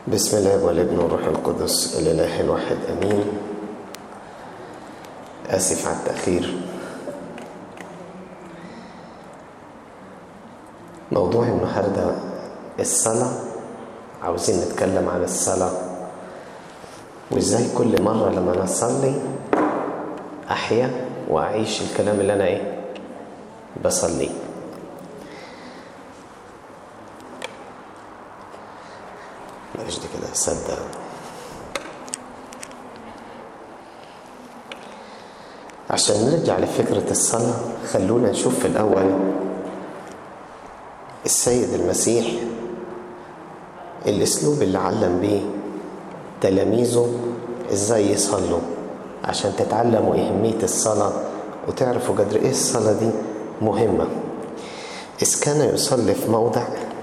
بسم الله والابن والروح القدس الإله الواحد أمين. آسف على التأخير. موضوع النهاردة الصلاة. عاوزين نتكلم عن الصلاة وإزاي كل مرة لما نصلي أحيا وأعيش الكلام اللي أنا بصلي. معلش دي كده صدق. عشان نرجع لفكرة الصلاة خلونا نشوف في الأول السيد المسيح الأسلوب اللي علم بيه تلاميذه إزاي يصلوا، عشان تتعلموا أهمية الصلاة وتعرفوا قدر إيه الصلاة دي مهمة. إذ كان يصلي في موضع،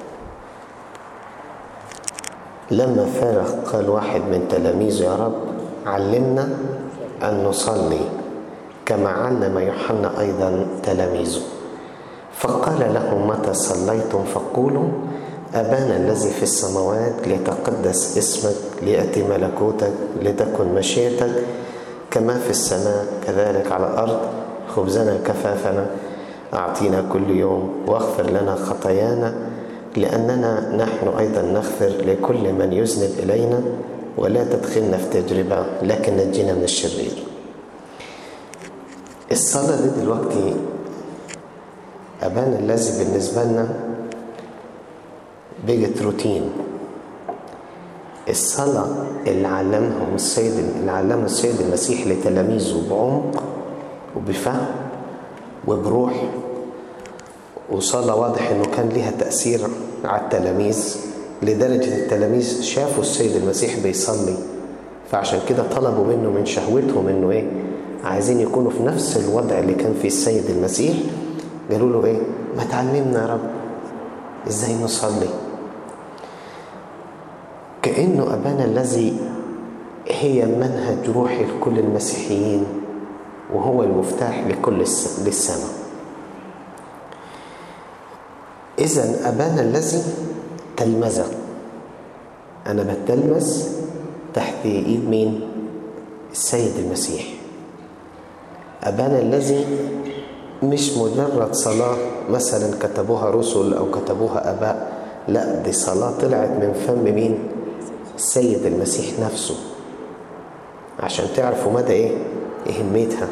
لما فارغ قال واحد من تلاميذه: يا رب علمنا أن نصلي كما علم يوحنا أيضا تلاميذه. فقال لهم: متى صليتم فقولوا: أبانا الذي في السماوات ليتقدس اسمك، ليأتي ملكوتك، لتكن مشيئتك كما في السماء كذلك على الأرض. خبزنا كفافنا أعطينا كل يوم، واغفر لنا خطايانا لأننا نحن أيضا نغفر لكل من يذنب إلينا، ولا تدخلنا في تجربة لكن نجينا من الشرير. الصلاة دي دلوقتي أبانا الذي بالنسبة لنا بقت روتين. الصلاة اللي علمها السيد المسيح لتلاميذه بعمق وبفهم وبروح، وصلاة واضح انه كان لها تأثير على التلاميذ، لدرجة التلاميذ شافوا السيد المسيح بيصلي، فعشان كده طلبوا منه من شهوتهم انه عايزين يكونوا في نفس الوضع اللي كان فيه السيد المسيح. قالوا له ما تعلمنا يا رب ازاي نصلي. كأنه أبانا الذي هي منهج روحي لكل المسيحيين، وهو المفتاح للسماء. إذن أبانا الذي تلمذة، أنا بتلمذ تحت إيد مين؟ السيد المسيح. أبانا الذي مش مجرد صلاة مثلا كتبوها رسل أو كتبوها أباء، لا، دي صلاة طلعت من فم مين؟ السيد المسيح نفسه، عشان تعرفوا مدى أهميتها،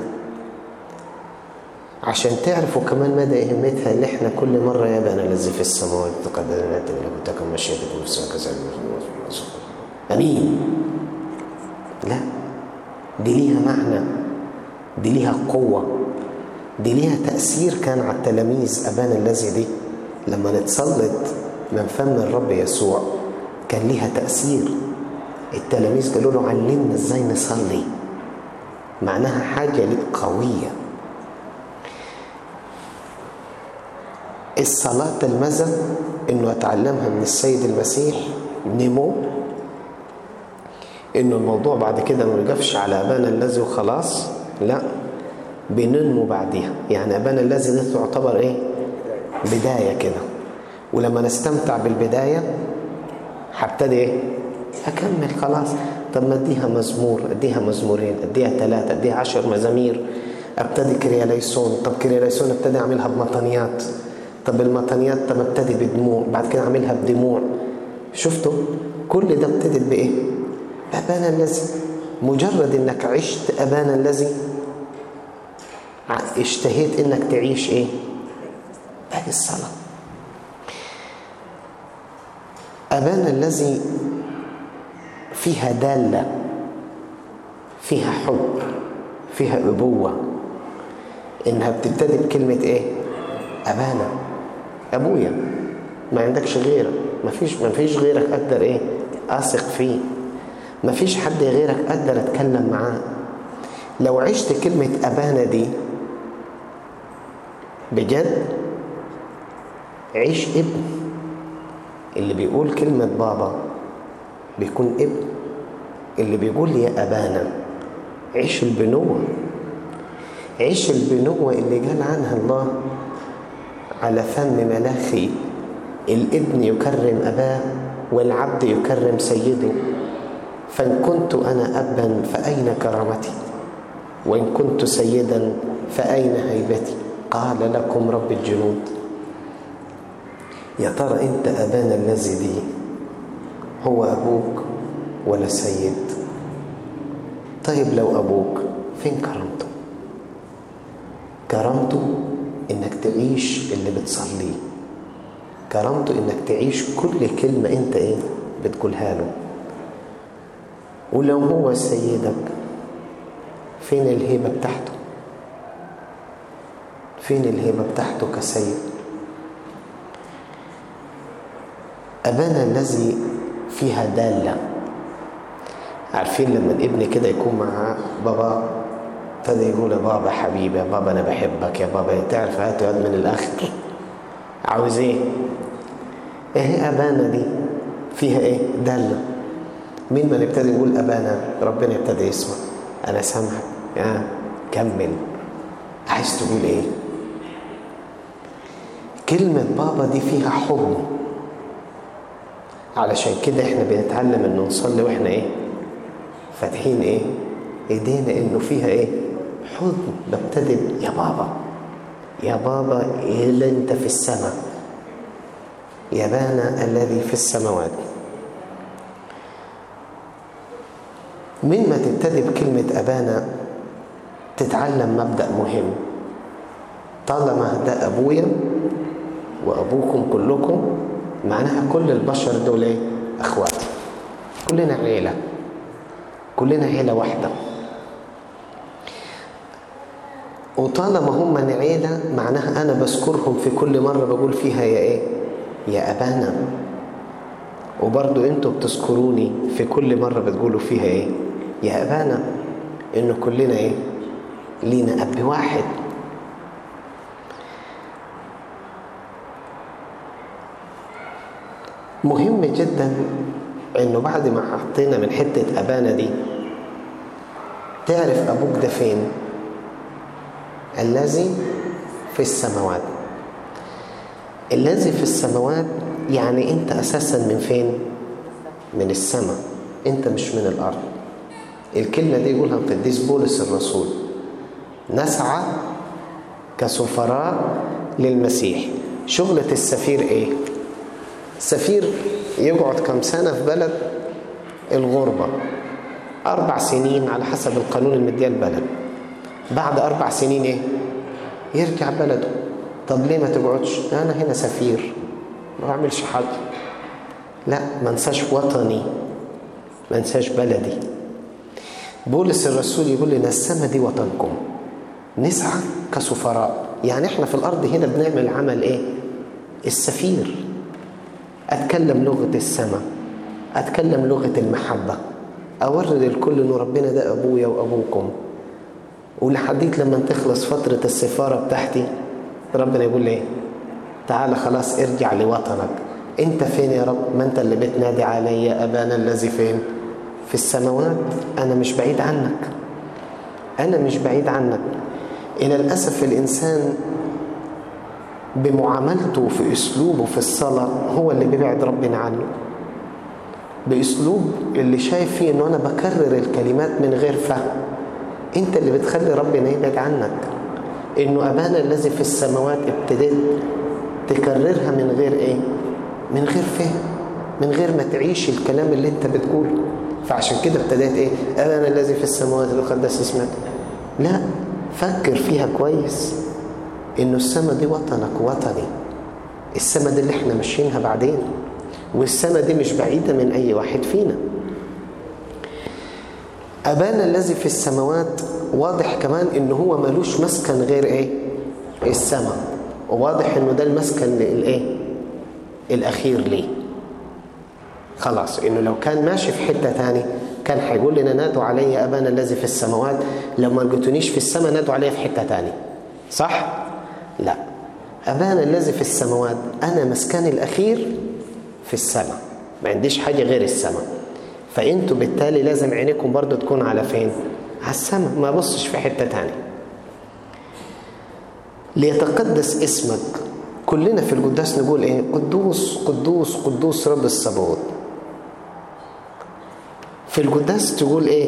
عشان تعرفوا كمان مدى أهميتها اللي احنا كل مرة: يا أبانا الذي في السماوات تكن مشيئتك في السماء كذلك. أمين. لا، دي ليها معنى، دي ليها قوة، دي ليها تأثير كان على التلاميذ. أبانا الذي دي لما نتصلت من فم الرب يسوع كان ليها تأثير. التلاميذ قالوا له: علمنا ازاي نصلي. معناها حاجة قوية. الصلاة تلمذة انه اتعلمها من السيد المسيح، نمو انه الموضوع بعد كده ما يقفش على أبانا الذي وخلاص، لا، بننمو بعديها. يعني أبانا الذي ده تعتبر بداية كده، ولما نستمتع بالبداية هبتدي أكمل خلاص. طب ما اديها مزمور، اديها مزمورين، اديها 3، اديها 10 مزامير، ابتدي كرياليسون. طب كرياليسون ابتدي اعملها بمطنيات، طب المطنيات طب ابتدي بدموع، بعد كده اعملها بدموع. شفتوا كل ده ابتدت أبانا الذي. مجرد انك عشت أبانا الذي اشتهيت انك تعيش باقي الصلاة. أبانا الذي فيها دالة، فيها حب، فيها أبوة، إنها بتبتدي بكلمة أبانا، أبويا، ما عندكش غيرك، ما فيش غيرك أقدر أثق فيه، ما فيش حد غيرك أقدر أتكلم معاه. لو عشت كلمة أبانا دي بجد، عيش ابن. اللي بيقول كلمة بابا بيكون ابن، اللي بيقول يا أبانا. عيش البنوة، عيش البنوة اللي قال عنها الله على فم ملاخي: الابن يكرم أباه والعبد يكرم سيده. فإن كنت أنا أبا فأين كرامتي؟ وإن كنت سيدا فأين هيبتي؟ قال لكم رب الجنود. يا ترى أنت أبانا الذي دي هو أبوك ولا سيد؟ طيب لو أبوك، فين كرامته؟ كرامته إنك تعيش اللي بتصليه، كرامته إنك تعيش كل كلمة أنت بتقولها له. ولو هو سيدك، فين الهيبة بتاعته؟ فين الهيبة بتاعته كسيد؟ أبانا الذي فيها دالة. عارفين لما الابن كده يكون مع بابا ابتدى يقول يا بابا حبيبي، يا بابا أنا بحبك، يا بابا تعرف هاته يد من الآخر، عاوز إيه أبانا دي فيها دالة. مين ما نبتدي يقول أبانا ربنا يبتدي يسمع. أنا سامعك، كمل، عايز تقول إيه؟ كلمة بابا دي فيها حضن. علشان كده احنا بنتعلم انه نصلي واحنا فاتحين ايدينا، انه فيها حضن. ببتدي يا بابا، يا بابا اللي انت في السماء، يا بانا الذي في السماوات. من ما تبتدي بكلمة أبانا تتعلم مبدأ مهم. طالما ده أبويا وأبوكم كلكم، معناها كل البشر دول أخواتي، كلنا عيلة، كلنا عيلة واحدة. وطالما هم عيلة، معناها أنا بذكرهم في كل مرة بقول فيها يا أبانا. وبرضو أنتوا بتذكروني في كل مرة بتقولوا فيها يا أبانا. إنه كلنا لينا أب واحد. مهم جدا إنه بعد ما حطينا من حتة أبانا دي، تعرف أبوك ده فين؟ الذي في السماوات. الذي في السماوات يعني أنت أساسا من فين؟ من السماء، أنت مش من الأرض. الكلمة دي يقولها القديس بولس الرسول: نسعى كسفراء للمسيح. شغلة السفير السفير يقعد كم سنة في بلد الغربة؟ 4 سنين على حسب القانون المدية البلد. بعد 4 سنين يرجع بلده. طب ليه ما تقعدش؟ أنا هنا سفير، ما بعملش حاجة. لا، ما انساش وطني، ما انساش بلدي. بولس الرسول يقول لنا السماء دي وطنكم، نسعى كسفراء. يعني احنا في الأرض هنا بنعمل عمل السفير. أتكلم لغة السماء، أتكلم لغة المحبة، أورد الكل إنه ربنا ده أبويا وأبوكم. ولحديت لما تخلص فترة السفارة بتاعتي، ربنا يقول لي تعال خلاص ارجع لوطنك. انت فين يا رب؟ ما انت اللي بتنادي علي أبانا الذي فين؟ في السماوات. أنا مش بعيد عنك، أنا مش بعيد عنك. إلى الأسف الإنسان بمعاملته في أسلوبه في الصلاة هو اللي بيبعد ربنا عنه، بأسلوب اللي شايف فيه إنه أنا بكرر الكلمات من غير فهم. أنت اللي بتخلي ربنا يبعد عنك. إنه أبانا الذي في السماوات ابتديت تكررها من غير من غير فهم، من غير ما تعيش الكلام اللي أنت بتقوله. فعشان كده ابتديت أبانا الذي في السماوات يقدس اسمك. لا، فكر فيها كويس، إنه السماء دي وطنك وطني. السماء دي اللي احنا ماشيينها بعدين، والسماء دي مش بعيدة من أي واحد فينا. أبانا الذي في السماوات واضح كمان إنه هو ملوش مسكن غير السماء. وواضح إنه ده المسكن الأخير ليه. خلاص، إنه لو كان ماشي في حتة تاني كان هيقول لنا نادوا علي أبانا الذي في السماوات، لو ما لقيتونيش في السماء نادوا علي في حتة تاني، صح؟ لا، أبانا الذي في السماوات أنا مسكني الأخير في السماء، ما عنديش حاجة غير السماء. فأنتوا بالتالي لازم عينيكم برضو تكون على فين؟ على السماء، ما بصش في حتة تاني. ليتقدس اسمك. كلنا في القداس نقول قدوس قدوس قدوس رب الصباوت. في القداس تقول ايه؟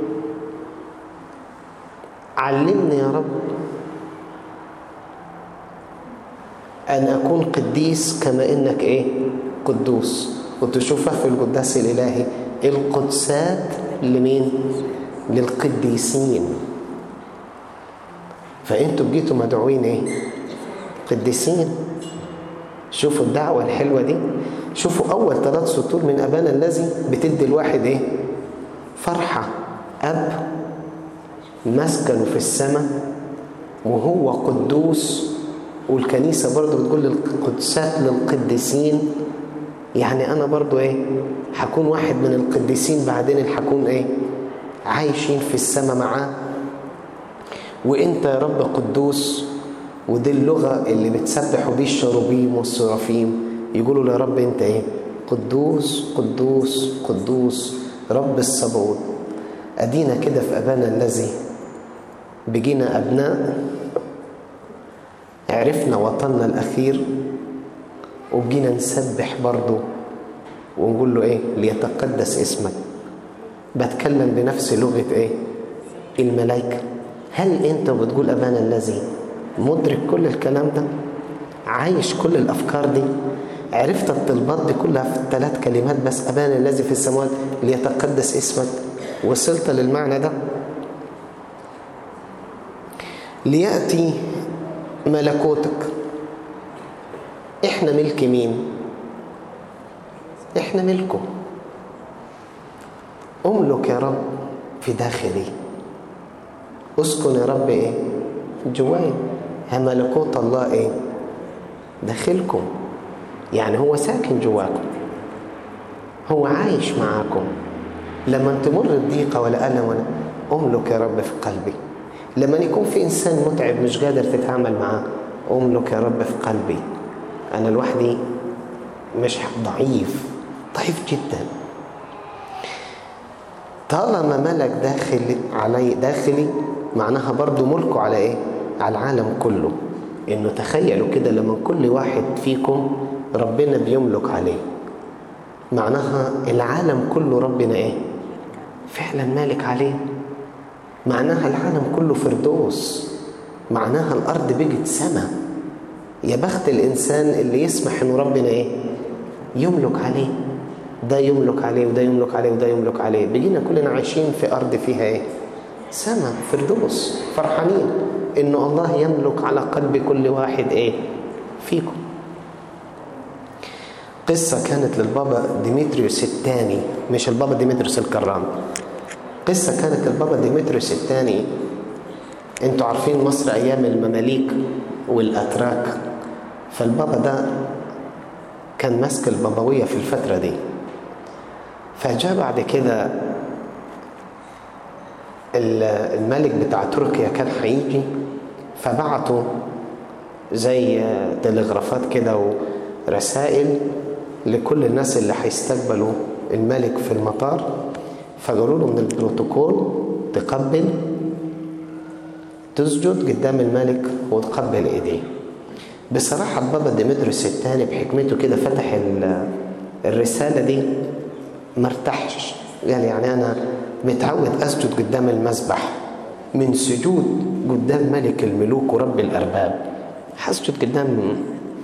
علمني يا رب أن أكون قديس كما إنك إيه؟ قدوس. وتشوفها في القداس الإلهي القدسات لمين؟ للقديسين. فأنتوا بقيتوا مدعوين إيه؟ قديسين. شوفوا الدعوة الحلوة دي. شوفوا أول 3 سطور من أبانا الذي بتدي الواحد إيه؟ فرحة. أب مسكنه في السماء وهو قدوس، والكنيسة برضو بتقول القدسات للقديسين. يعني أنا برضو إيه؟ هكون واحد من القديسين بعدين، هكون إيه؟ عايشين في السماء معاه. وإنت يا رب قدوس. ودي اللغة اللي بتسبحوا بيه الشروبيم والسرافيم، يقولوا يا رب أنت إيه؟ قدوس قدوس قدوس رب الصباوت. أدينا كده في أبانا الذي بقينا أبناء، عرفنا وطننا الأخير، وبقينا نسبح برضو ونقول له إيه؟ ليتقدس اسمك. بتكلم بنفس لغة إيه؟ الملائكة. هل أنت بتقول أبانا الذي مدرك كل الكلام ده؟ عايش كل الأفكار دي؟ عرفت الطلبات دي كلها في 3 كلمات بس، أبانا الذي في السماوات ليتقدس اسمك؟ وصلت للمعنى ده؟ ليأتي ملكوتك. احنا ملك مين؟ احنا ملكه. املك يا رب في داخلي. اسكن يا رب ايه؟ جواي. ملكوت الله ايه؟ داخلكم. يعني هو ساكن جواكم، هو عايش معاكم. لما تمر الضيقة ولا ألم ولا املك يا رب في قلبي. لما يكون في إنسان متعب مش قادر تتعامل معاه، املك يا رب في قلبي. أنا لوحدي مش ضعيف جدا. طالما ملك داخلي معناها برضو ملكه على إيه؟ على العالم كله. إنه تخيلوا كده لما كل واحد فيكم ربنا بيملك عليه، معناها العالم كله ربنا إيه؟ فعلا مالك عليه. معناها العالم كله فردوس، معناها الأرض بقت سما. يا بخت الإنسان اللي يسمح إنه ربنا إيه؟ يملك عليه. ده يملك عليه وده يملك عليه وده يملك عليه. بقينا كلنا عايشين في أرض فيها إيه؟ سما، فردوس، فرحانين إنه الله يملك على قلب كل واحد إيه؟ فيكم. قصة كانت للبابا ديمتريوس الثاني، مش البابا ديمتريوس الكرام. قصة كانت للبابا ديمتريوس الثاني. انتوا عارفين مصر أيام المماليك والأتراك، فالبابا ده كان ماسك البابوية في الفترة دي. فجاء بعد كده الملك بتاع تركيا كان هيجي، فبعتوا زي تلغرافات كده ورسائل لكل الناس اللي هيستقبلوا الملك في المطار. فقالوا له من البروتوكول تقبل، تسجد قدام الملك وتقبل ايديه. بصراحة البابا ديمتريوس الثاني بحكمته كده فتح الرسالة دي مرتاحش. قال يعني أنا متعود أسجد قدام المسبح، من سجود قدام ملك الملوك ورب الأرباب هسجد قدام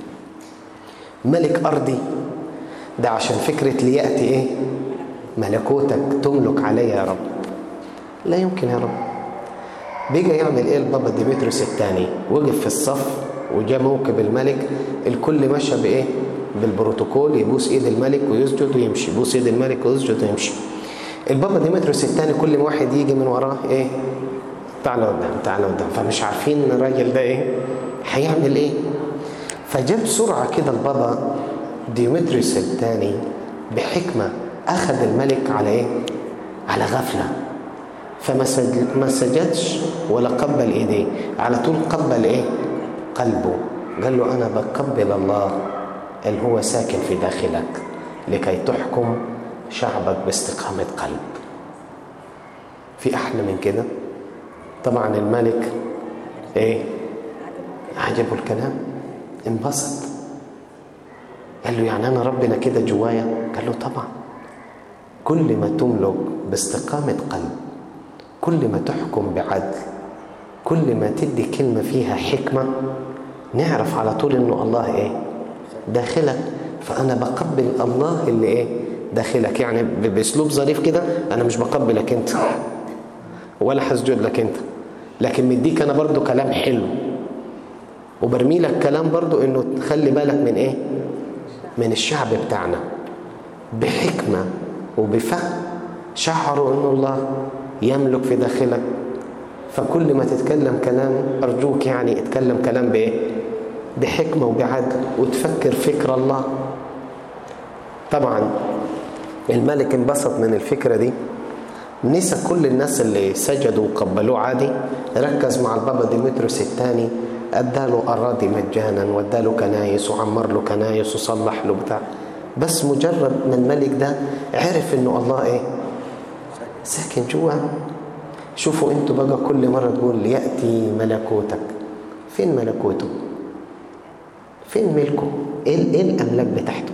ملك أرضي؟ ده عشان فكرة ليأتي إيه؟ ملكوتك، تملك علي يا رب. لا يمكن يا رب. بيجي يعمل إيه البابا ديمتريوس الثاني؟ وقف في الصف وجاء موكب الملك، الكل مشى بإيه؟ بالبروتوكول، يبوس إيد الملك ويسجد ويمشي، يبوس إيد الملك ويسجد ويمشي. البابا ديمتريوس الثاني كل واحد يجي من وراه إيه؟ تعالى قدام تعالى قدام. فمش عارفين الراجل ده إيه؟ هيعمل إيه؟ فجاب بسرعة كده البابا ديمتريوس الثاني بحكمة أخذ الملك على إيه؟ على غفلة. فما سجدش ولا قبل إيديه، على طول قبل إيه؟ قلبه. قال له أنا بقبل الله اللي هو ساكن في داخلك لكي تحكم شعبك باستقامة قلب. في أحلى من كده؟ طبعا الملك إيه؟ عجبه الكلام، انبسط. قال له يعني أنا ربنا كده جوايا؟ قال له طبعا. كل ما تملك باستقامة قلب، كل ما تحكم بعدل، كل ما تدي كلمة فيها حكمة، نعرف على طول إنه الله إيه؟ داخلك. فأنا بقبل الله اللي إيه؟ داخلك. يعني بأسلوب ظريف كده، أنا مش بقبلك أنت ولا هسجد لك أنت، لكن مديك أنا برضو كلام حلو، وبرمي لك كلام برضو إنه تخلي بالك من إيه؟ من الشعب بتاعنا. بحكمة وبفهم شعروا إنه الله يملك في داخلك. فكل ما تتكلم كلام، أرجوك يعني اتكلم كلام بإيه؟ بحكمة وبعدل، وتفكر فكر الله. طبعا الملك انبسط من الفكرة دي، نسى كل الناس اللي سجدوا وقبلوه عادي، ركز مع البابا ديمتريوس الثاني، اداله أراضي مجانا واداله كنايس وعمر له كنايس وصلح له بتاع. بس مجرد ما الملك ده عرف انه الله ايه؟ ساكن جواه. شوفوا انتوا بقى كل مرة تقول يأتي ملكوتك، فين ملكوته؟ فين ملكه؟ ايه الاملاك بتاعته؟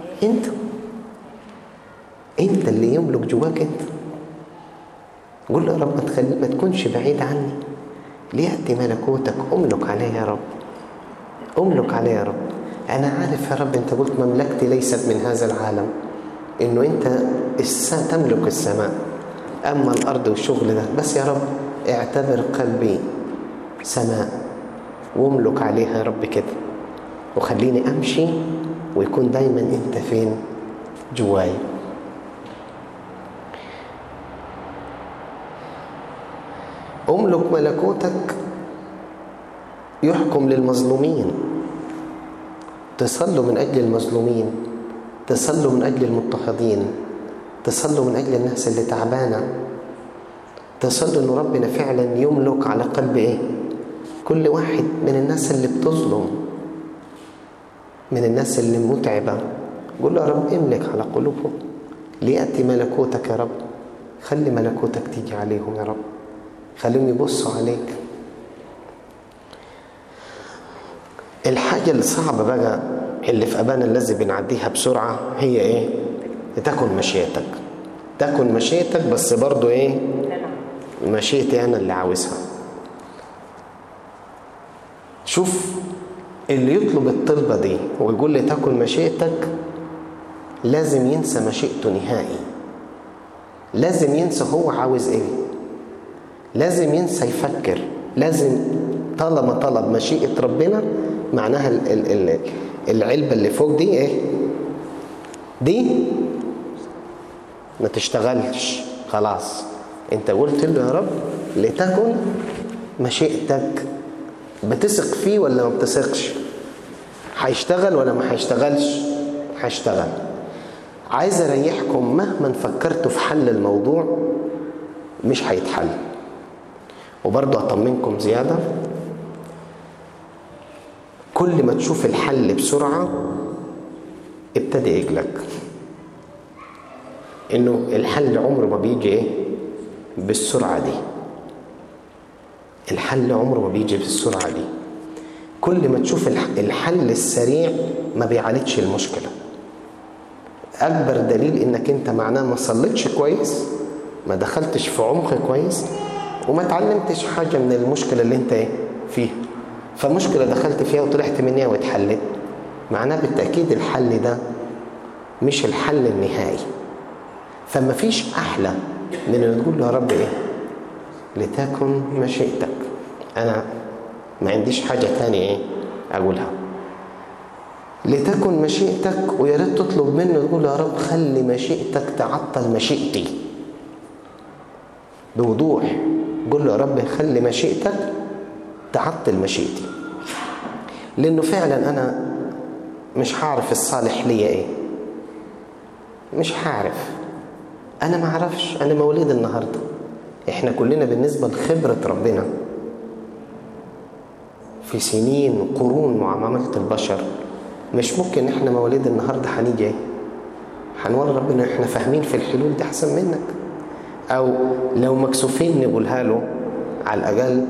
انت اللي يملك جواك انت. قول له يا رب ما تكونش بعيد عني، ليأتي ملكوتك، املك عليه يا رب، املك عليه يا رب. انا عارف يا رب انت قلت مملكتي ليست من هذا العالم، انه انت تملك السماء، اما الارض والشغل ده بس يا رب اعتبر قلبي سماء واملك عليها يا رب كده، وخليني امشي ويكون دايما انت فين؟ جواي. املك ملكوتك يحكم للمظلومين. تصلوا من اجل المظلومين، تصلوا من اجل المضطهدين، تصلوا من اجل الناس اللي تعبانه، تصلوا انه ربنا فعلا يملك على قلب ايه؟ كل واحد من الناس اللي بتظلم، من الناس اللي متعبه. قول له يا رب املك على قلوبهم، ليأتي ملكوتك يا رب، خلي ملكوتك تيجي عليهم يا رب، خليهم يبصوا عليك. الحاجة الصعبة بقى اللي في أبانا الذي بنعديها بسرعة هي إيه؟ تكن مشيئتك، تكن مشيئتك، بس برضو إيه؟ مشيئتي أنا اللي عاوزها. شوف اللي يطلب الطلبة دي ويقول لي تكن مشيئتك، لازم ينسى مشيئته نهائي، لازم ينسى هو عاوز إيه، لازم ينسى يفكر. لازم طالما طلب مشيئة ربنا، معناها العلبة اللي فوق دي ايه؟ دي ما تشتغلش خلاص. انت قلت له يا رب لتكن مشيئتك، بتثق فيه ولا ما بتثقش؟ هيشتغل ولا ما هيشتغلش؟ هيشتغل. عايز اريحكم، مهما فكرتوا في حل الموضوع مش هيتحل. وبرضه اطمنكم زيادة، كل ما تشوف الحل بسرعة ابتدي اجلك، انه الحل عمره ما بيجي ايه؟ بالسرعة دي. الحل عمره ما بيجي بالسرعة دي. كل ما تشوف الحل السريع ما بيعالجش المشكلة. اكبر دليل انك انت معناه ما صليتش كويس، ما دخلتش في عمق كويس، وما تعلمتش حاجة من المشكلة اللي انت ايه فيها. فمشكلة دخلت فيها وطلعت منها واتحلت، معناه بالتأكيد الحل ده مش الحل النهائي. فما فيش أحلى من أن تقول له يا رب إيه؟ لتكن مشيئتك. أنا ما عنديش حاجة تانية إيه أقولها، لتكن مشيئتك. ويا ريت تطلب منه تقول له يا رب خلي مشيئتك تعطل مشيئتي بوضوح. قول له يا رب خلي مشيئتك تعطل مشيئتي، لأنه فعلا أنا مش هعرف الصالح ليا إيه، مش هعرف. أنا ما أعرفش، أنا مولود النهاردة. إحنا كلنا بالنسبة لخبرة ربنا في سنين وقرون معاملة البشر، مش ممكن إحنا مولود النهاردة هنيجي هنقول ربنا إحنا فاهمين في الحلول دي أحسن منك، أو لو مكسوفين نقولها له على الأقل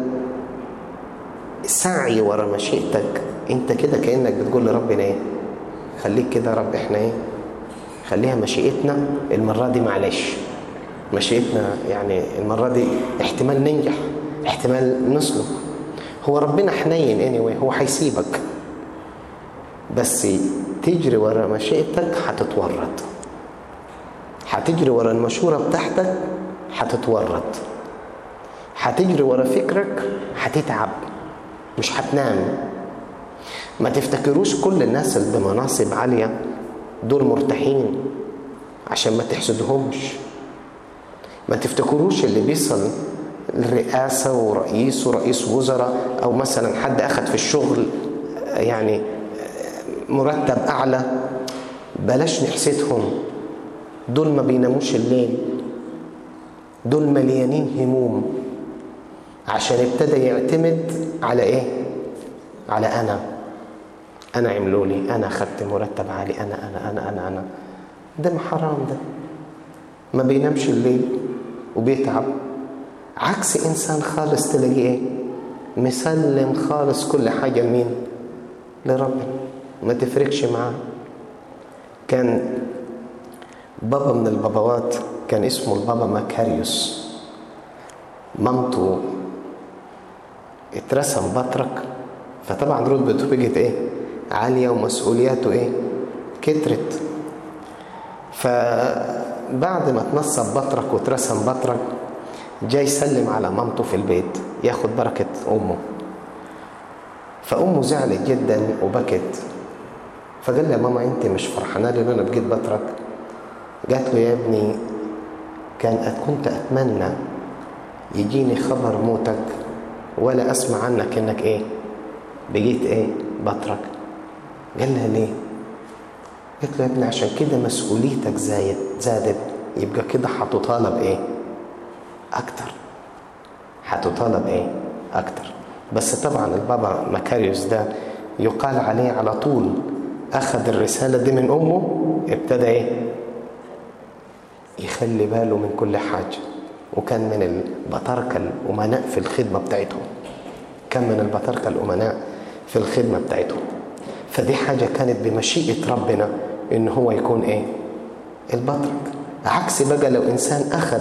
سعي ورا مشيئتك. انت كده كأنك بتقول لربنا ايه؟ خليك كده يا رب، احنا ايه؟ خليها مشيئتنا المرة دي، معلش مشيئتنا يعني المرة دي احتمال ننجح، احتمال نسلك. هو ربنا حنين anyway، هو هيسيبك، بس تجري ورا مشيئتك هتتورط، هتجري ورا المشورة بتاعتك هتتورط، هتجري ورا فكرك هتتعب، مش هتنام. ما تفتكروش كل الناس اللي بمناصب عالية دول مرتاحين عشان ما تحسدهمش. ما تفتكروش اللي بيصل الرئاسة ورئيس وزراء، أو مثلا حد أخد في الشغل يعني مرتب أعلى، بلاش نحسدهم. دول ما بيناموش الليل، دول مليانين هموم، عشان ابتدى يعتمد على ايه؟ على انا عملوا لي، انا خدت مرتب عالي، انا ده حرام. ده ما بينامش الليل وبيتعب، عكس انسان خالص تلاقيه ايه؟ مسلم خالص كل حاجه لمين؟ لربنا، ما تفرقش معاه. كان بابا من البابوات كان اسمه البابا مكاريوس، مامته اترسم بطرك، فطبعا رتبته بقت ايه؟ عاليه، ومسؤولياته ايه؟ كترت. فبعد ما اتنصب بطرك واترسم بطرك، جاي يسلم على مامته في البيت ياخد بركه امه. فامه زعلت جدا وبكت، فقال لها يا ماما انت مش فرحانه لي ان انا بقيت بطرك؟ قالت له يا ابني كنت اتمنى يجيني خبر موتك ولا اسمع عنك انك ايه؟ بقيت ايه؟ بطرك. قال لها ليه؟ قالت له يا ابني عشان كده مسؤوليتك زادت، يبقى كده هتطالب ايه؟ اكتر. هتطالب ايه؟ اكتر. بس طبعا البابا مكاريوس ده يقال عليه على طول اخذ الرسالة دي من امه، ابتدى ايه؟ يخلي باله من كل حاجة، وكان من البطاركة الأمناء في الخدمة بتاعتهم، في الخدمة بتاعتهم. فدي حاجة كانت بمشيئة ربنا إن هو يكون إيه؟ البطرك. عكس بقى لو إنسان أخذ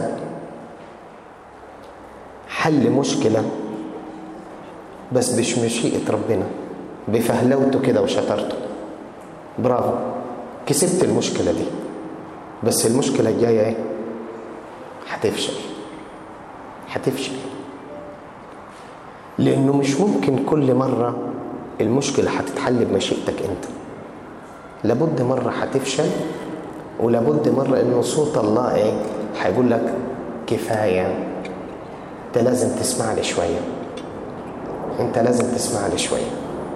حل مشكلة بس مش مشيئة ربنا، بفهلوته كده وشطرته، برافو كسبت المشكلة دي، بس المشكلة الجاية ايه؟ هتفشل، لأنه مش ممكن كل مرة المشكلة هتتحل بمشيئتك انت. لابد مرة هتفشل، ولابد مرة انه صوت الله ايه؟ هيقول لك كفاية، انت لازم تسمع لي شوية،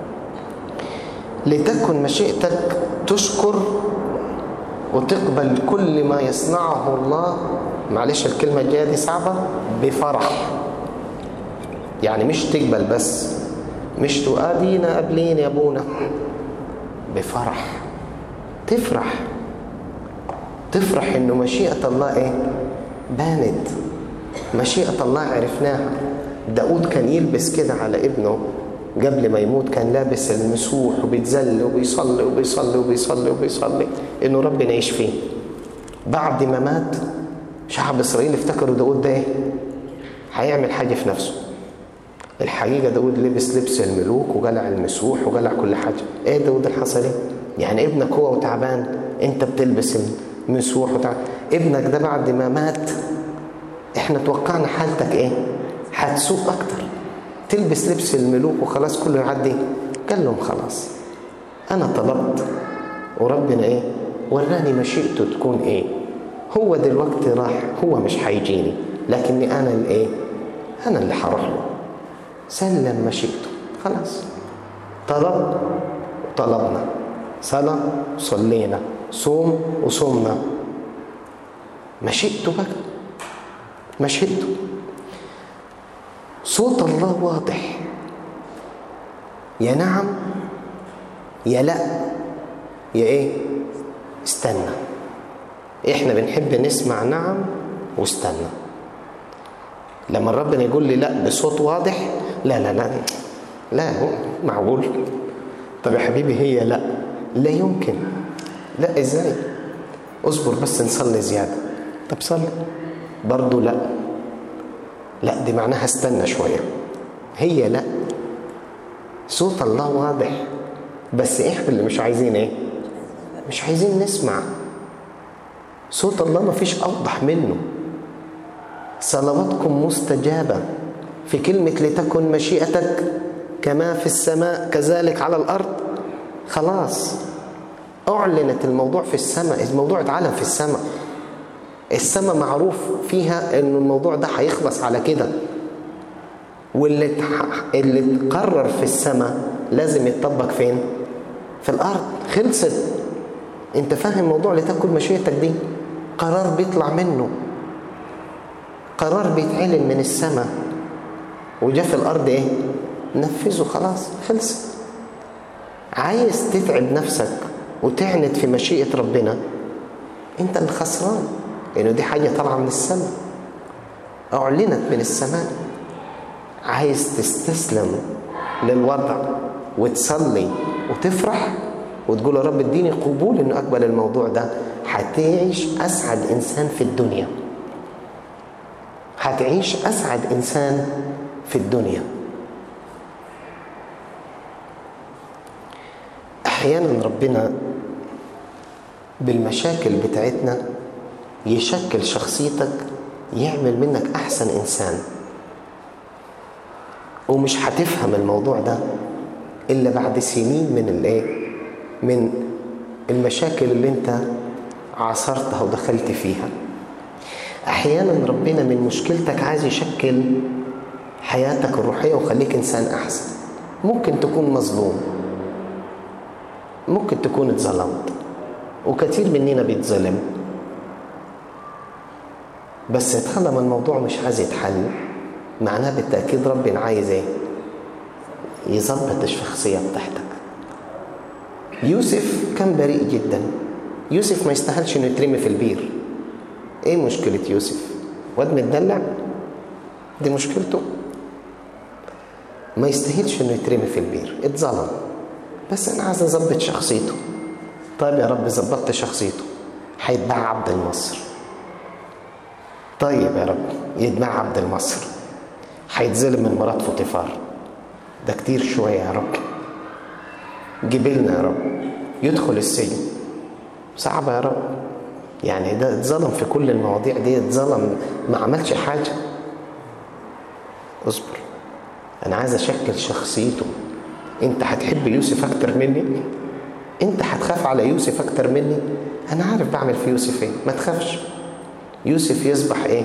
لتكن مشيئتك تشكر وتقبل كل ما يصنعه الله. معلش الكلمة الجاية دي صعبة، بفرح. يعني مش تقبل بس، مش تؤدينا قبلين يا ابونا، بفرح. تفرح انه مشيئة الله ايه؟ بانت. مشيئة الله عرفناها. داود كان يلبس كده على ابنه قبل ما يموت، كان لابس المسوح وبيتزل وبيصلي انه ربنا يشفيه. بعد ما مات شعب اسرائيل افتكروا داود ده ايه؟ هيعمل حاجه في نفسه. الحقيقه داود لبس لبس الملوك وقلع المسوح وقلع كل حاجه. ايه داود الحصل ايه؟ يعني ابنك هو وتعبان انت بتلبس المسوح ابنك ده بعد ما مات احنا توقعنا حالتك ايه؟ هتسوء اكتر، تلبس لبس الملوك وخلاص كله يعدي. قال لهم خلاص انا طلبت وربنا ايه؟ وراني مشيئته تكون ايه. هو دلوقتي راح، هو مش هيجيني، لكني انا الايه؟ انا اللي هروح له. سلم مشيئته خلاص. طلبنا، صلاة وصلينا، صوم وصومنا. مشيئته بقى، مشيئته. صوت الله واضح، يا نعم يا لا يا ايه؟ استنى. احنا بنحب نسمع نعم واستنى. لما ربنا يقول لي لا بصوت واضح، لا معقول؟ طب يا حبيبي هي لا يمكن. لا ازاي؟ اصبر بس نصلي زيادة. طب صلي برضو لا دي معناها استنى شوية. هي لا، صوت الله واضح، بس احنا اللي مش عايزين ايه؟ مش عايزين نسمع صوت الله. ما فيش اوضح منه. صلواتكم مستجابة في كلمة لتكن مشيئتك كما في السماء كذلك على الارض. خلاص اعلنت الموضوع في السماء، الموضوع اتعلن في السماء. السماء معروف فيها ان الموضوع ده هيخلص على كده، واللي اتقرر في السماء لازم يتطبق فين؟ في الارض. خلصت. انت فاهم موضوع لتكن مشيئتك دي؟ قرار بيطلع منه، قرار بيتعلن من السماء وجاء في الارض ايه؟ نفذه. خلاص خلصت. عايز تتعب نفسك وتعند في مشيئة ربنا، انت اللي خسران، لانه دي حاجة طالعة من السماء، اعلنت من السماء. عايز تستسلم للوضع وتصلي وتفرح وتقول يا رب اديني قبول انه اقبل الموضوع ده، هتعيش اسعد انسان في الدنيا. هتعيش اسعد انسان في الدنيا. احيانا ربنا بالمشاكل بتاعتنا يشكل شخصيتك، يعمل منك احسن انسان، ومش هتفهم الموضوع ده الا بعد سنين من المشاكل اللي انت عاصرتها ودخلت فيها. احيانا ربنا من مشكلتك عايز يشكل حياتك الروحية وخليك انسان احسن. ممكن تكون مظلوم، ممكن تكون اتظلمت، وكثير مننا بيتظلم، بس طالما الموضوع مش عايز يتحل، معناه بالتأكيد ربنا عايز ايه؟ يظبط الشخصية بتاعتك. يوسف كان بريء جدا. يوسف ما يستاهلش انه يترمي في البير. ايه مشكلة يوسف؟ واد متدلع؟ دي مشكلته. ما يستاهلش انه يترمي في البير، اتظلم، بس انا عايز اظبط شخصيته. طيب يا رب ظبطت شخصيته، هيتباع عبد لمصر. طيب يا رب يتباع عبد لمصر، هيتظلم من مرات فوطيفار. ده كتير شوية يا رب. جبلنا يا رب يدخل السجن، صعبة يا رب. يعني ده اتظلم في كل المواضيع دي، اتظلم ما عملش حاجة. اصبر، انا عايز اشكل شخصيته. انت هتحب يوسف اكتر مني؟ انت هتخاف على يوسف اكتر مني؟ انا عارف بعمل في يوسف ايه، ما تخافش. يوسف يصبح ايه؟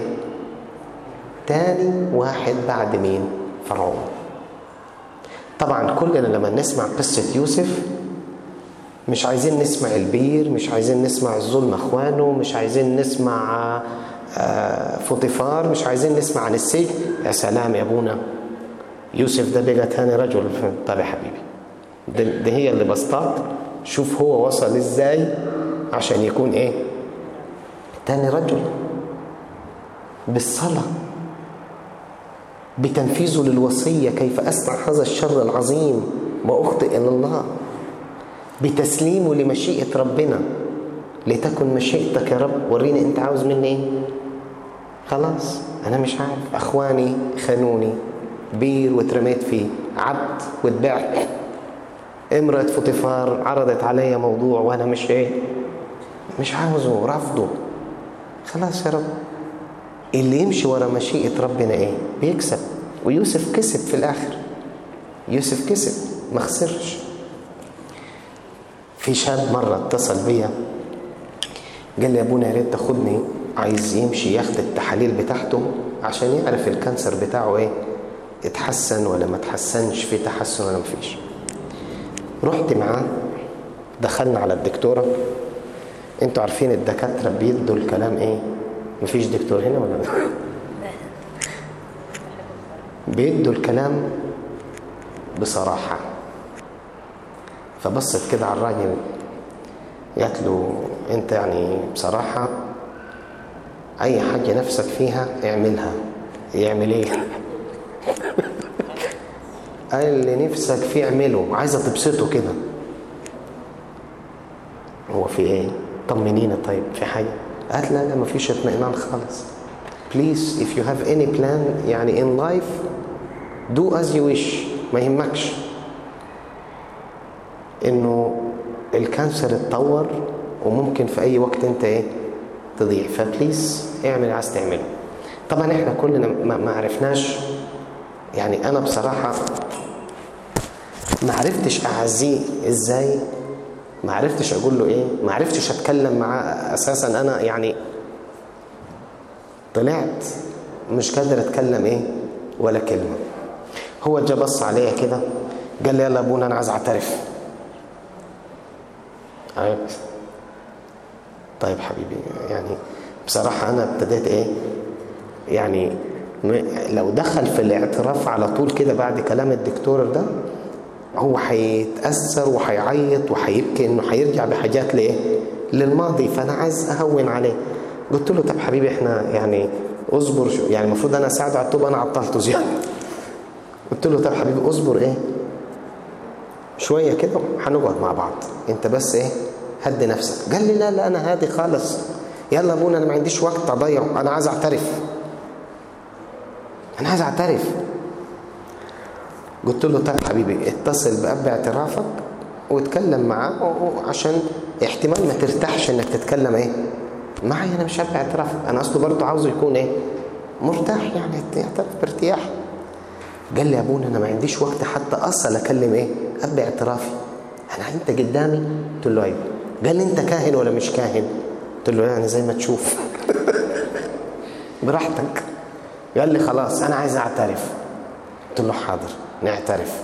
تاني واحد بعد مين؟ فرعون. طبعا كلنا لما نسمع قصة يوسف مش عايزين نسمع البير، مش عايزين نسمع الظلم اخوانه، مش عايزين نسمع فوطيفار، مش عايزين نسمع عن السجن. يا سلام يا ابونا، يوسف ده بقى تاني رجل. طب يا حبيبي، ده هي اللي بسطات. شوف هو وصل ازاي عشان يكون ايه؟ تاني رجل. بالصلاة، بتنفيذه للوصية، كيف أصنع هذا الشر العظيم وأخطئ إلى الله، بتسليمه لمشيئة ربنا. لتكن مشيئتك يا رب، وريني أنت عاوز مني إيه. خلاص أنا مش عارف، أخواني خانوني، بير واترميت فيه، عبد واتبعت، امرأة فوطيفار عرضت علي موضوع وأنا مش عاوزه، رفضه. خلاص يا رب. اللي يمشي ورا مشيئة ربنا ايه؟ بيكسب. ويوسف كسب في الاخر. يوسف كسب، ما خسرش. في شاب مرة اتصل بيا قال لي يا ابونا يا ريت تاخدني، عايز يمشي ياخد التحاليل بتاعته عشان يعرف الكانسر بتاعه ايه، اتحسن ولا ما اتحسنش، في تحسن ولا مفيش. رحت معاه، دخلنا على الدكتورة. انتوا عارفين الدكاترة بيدوا الكلام ايه؟ مفيش دكتور هنا ولا لا؟ بيدوا الكلام بصراحة. فبصت كده على الراجل قالت له انت يعني بصراحة اي حاجة نفسك فيها اعملها. يعمل ايه؟ قال اللي نفسك فيه اعمله، عايزة تبسطه كده. هو في ايه؟ طمنينا طيب في حاجة؟ قالت لا مفيش اطمئنان خالص. Please if you have any plan يعني in life do as you wish، ما يهمكش انه الكانسر اتطور وممكن في اي وقت انت تضيع، فبليز اعمل عايز تعمله. طبعا احنا كلنا ما عرفناش، يعني انا بصراحة ما عرفتش اعزيه ازاي، ما عرفتش اقول له ما عرفتش اتكلم معاه اساسا. انا يعني طلعت مش قادر اتكلم ولا كلمة. هو جا بص عليا كده قال لي يلا ابونا انا عايز اعترف. طيب حبيبي، يعني بصراحة انا ابتديت يعني لو دخل في الاعتراف على طول كده بعد كلام الدكتور ده هو هيتأثر وهيعيط وهيبكي انه هيرجع بحاجات للماضي، فانا عايز اهون عليه. قلت له طب حبيبي احنا يعني اصبر يعني المفروض انا اساعده على التوبه، انا عطلته زياده. قلت له طب حبيبي اصبر شويه كده هنقعد مع بعض، انت بس هدي نفسك. قال لي لا انا هادي خالص، يلا ابونا انا ما عنديش وقت اضيعه، انا عايز اعترف، انا عايز اعترف. قلت له طيب حبيبي اتصل بأب اعترافك واتكلم معاه عشان احتمال ما ترتاحش انك تتكلم معي، انا مش أب اعترافك، انا اصله برضه عاوزه يكون مرتاح، يعني يعترف بارتياح. قال لي يا ابونا انا ما عنديش وقت حتى اصل اكلم أب اعترافي، انا انت قدامي. قلت له ايوه. قال لي انت كاهن ولا مش كاهن؟ قلت له يعني زي ما تشوف. براحتك. قال لي خلاص انا عايز اعترف. قلت له حاضر نعترف.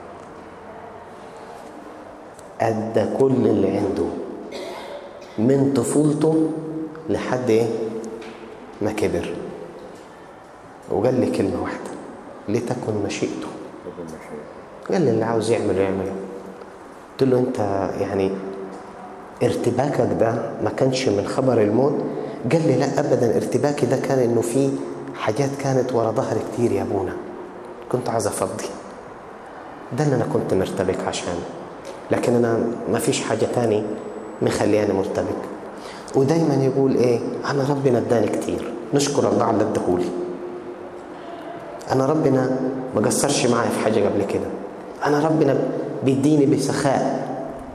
أدى كل اللي عنده من طفولته لحد ما كبر، وقال لي كلمة واحدة: لتكن مشيئته. قال لي اللي عاوز يعمله يعمله. قلت له انت يعني ارتباكك ده ما كانش من خبر الموت؟ قال لي لا ابدا، ارتباكي ده كان انه في حاجات كانت ورا ظهري كتير يا ابونا، كنت عايز افضي، ده اللي انا كنت مرتبك عشان، لكن انا ما فيش حاجة تاني مخلياني مرتبك. ودايما يقول انا ربنا اداني كتير، نشكر الله على ادهولي، انا ربنا ما قصرش معايا في حاجة قبل كده، انا ربنا بيديني بسخاء.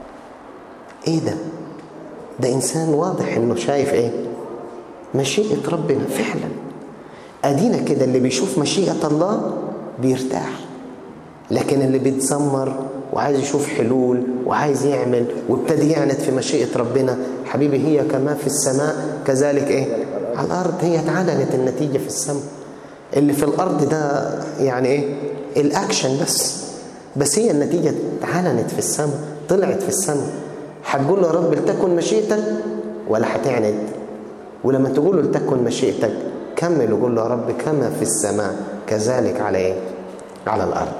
ده انسان واضح انه شايف مشيئة ربنا فعلا. ادينا كده اللي بيشوف مشيئة الله بيرتاح، لكن اللي بيتذمر وعايز يشوف حلول وعايز يعمل وابتدي يعند في مشيئة ربنا، حبيبي هي كما في السماء كذلك على الارض. هي اتعلنت النتيجة في السماء، اللي في الارض ده يعني الاكشن بس هي النتيجة اتعلنت في السماء، طلعت في السماء. هتقول له يا رب لتكن مشيئتك ولا هتعند؟ ولما تقول له لتكن مشيئتك كمل وقول له يا رب كما في السماء كذلك على على الارض.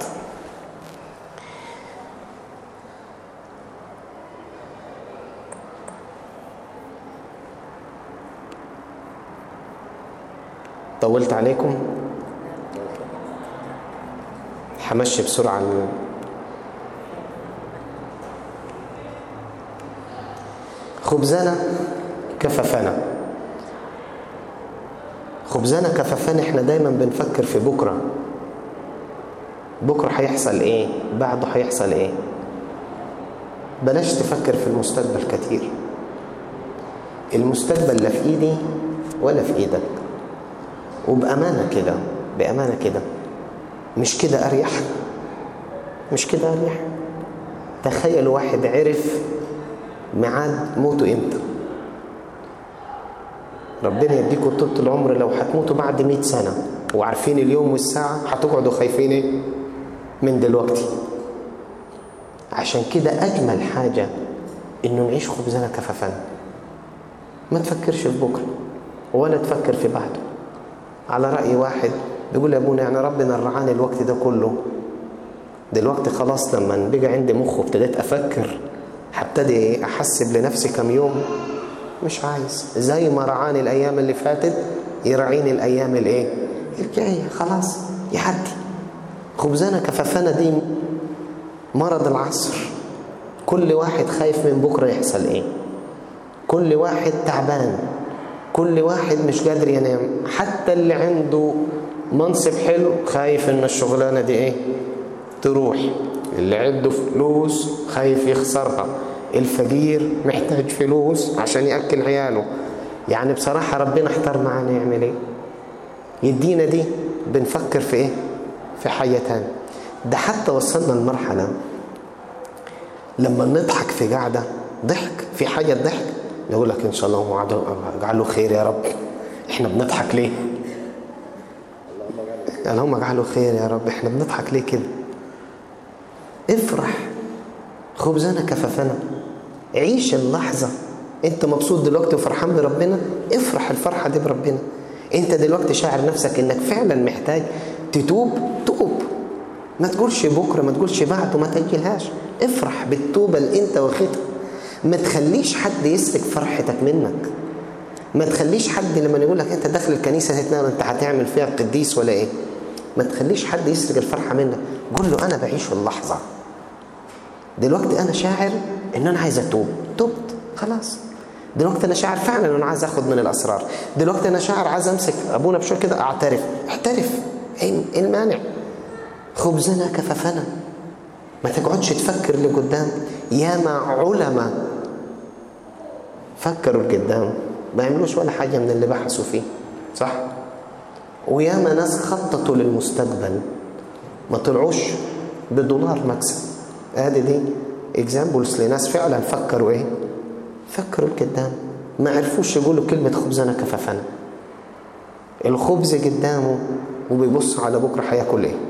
طولت عليكم، همشي بسرعة. خبزنا كففنا، خبزنا كففنا. احنا دايما بنفكر في بكرة هيحصل بعده هيحصل بلاش تفكر في المستقبل كتير. المستقبل لا في ايدي ولا في ايدك. وبأمانة كده مش كده أريح؟ تخيل واحد عرف ميعاد موته امتى. ربنا يديكم طول العمر، لو هتموتوا بعد 100 سنة وعارفين اليوم والساعة هتقعدوا خايفين من دلوقتي. عشان كده أجمل حاجة إنه نعيش خبزنا كففنا، ما تفكرش في بكرة ولا تفكر في بعده. على رأي واحد بيقول يا ابونا يعني ربنا رعاني الوقت ده كله، دلوقتي خلاص لما بقى عندي مخ وابتديت أفكر هبتدي أحسب لنفسي كم يوم. مش عايز، زي ما رعاني الأيام اللي فاتت يرعيني الأيام الجاية، خلاص يعدي. خبزنا كففنا دي مرض العصر، كل واحد خايف من بكرة يحصل كل واحد تعبان، كل واحد مش قادر ينام، حتى اللي عنده منصب حلو خايف ان الشغلانة دي ايه تروح، اللي عنده فلوس خايف يخسرها، الفقير محتاج فلوس عشان يأكل عياله. يعني بصراحة ربنا احتار معانا يعمل ايه؟ يدينا دي بنفكر في ايه؟ في حاجة تانية. ده حتى وصلنا لمرحلة لما نضحك في قاعدة ضحك في حاجة ضحك نقول لك ان شاء الله اجعله خير يا رب. احنا بنضحك ليه؟ اللهم اجعله خير يا رب. احنا بنضحك ليه كده؟ افرح، خبزنا كفافنا، عيش اللحظة. انت مبسوط دلوقتي وفرحان بربنا، افرح الفرحة دي بربنا. انت دلوقتي شاعر نفسك انك فعلا محتاج تتوب، توب. ما تقولش بكرة، ما تقولش بعد، وما تأجلهاش. افرح بالتوبة اللي انت واخدها. ما تخليش حد يسرق فرحتك منك. ما تخليش حد لما يقول لك انت داخل الكنيسة تتناول انت هتعمل فيها قديس ولا ايه، ما تخليش حد يسرق الفرحة منك. قول له انا بعيش اللحظة دلوقتي، انا شاعر ان انا عايز اتوب، تبت خلاص. دلوقتي انا شاعر فعلا ان انا عايز اخد من الاسرار. دلوقتي انا شاعر عايز امسك ابونا بشوي كده اعترف. احترف، ايه المانع؟ خبزنا كفافنا. ما تقعدش تفكر لقدام. ياما علماء فكروا لقدام ما يعملوش ولا حاجة من اللي بحثوا فيه، صح؟ وياما ناس خططوا للمستقبل ما طلعوش بدولار مكسب. دي اكزامبلز لناس فعلا فكروا ايه؟ فكروا لقدام. ما عرفوش يقولوا كلمة خبزنا كفافنا. الخبز قدامه وبيبص على بكرة هياكل ايه.